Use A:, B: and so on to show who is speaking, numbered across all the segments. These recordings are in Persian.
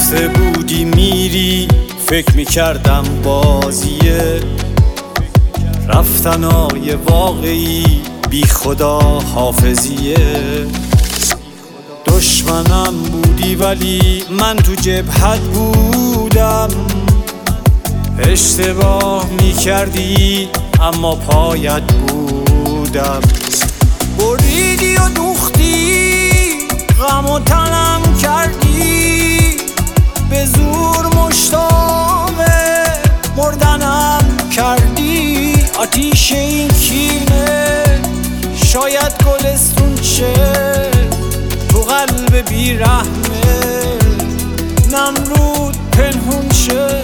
A: گفته بودی میری، فکر میکردم بازیه، رفتنای واقعی بی خدا حافظیه. دشمنم بودی ولی من تو جبهت بودم، اشتباه میکردی اما پایت بودم. بریدی و دوختی، غم و تنم کردی، به زور مشتاق مردنم کردی. آتیش این کینه شاید گلستون شه، تو قلب بیرحمه نمرود پنهون شه.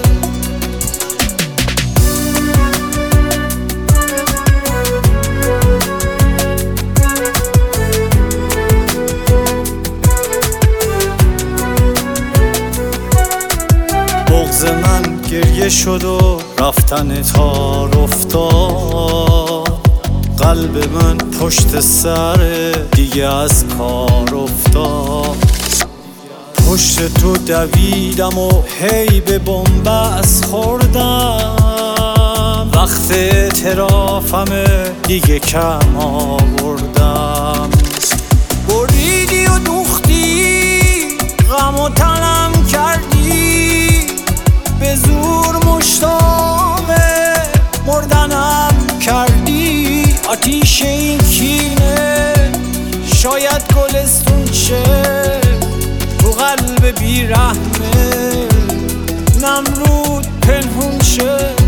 A: بغض من گریه شد و رفتن تار افتاد، قلب من پشت سر دیگه از کار افتاد. پشت تو دویدم و هی به بنبست خوردم، وقت اعترافم دیگه کم آوردم. بریدی و دوختی، غم و تنم کردی، به زور مشتاق مردنم کردی. آتیش این کینه شاید گلستون شه، تو قلب بیرحمه نمرود پنهون شه.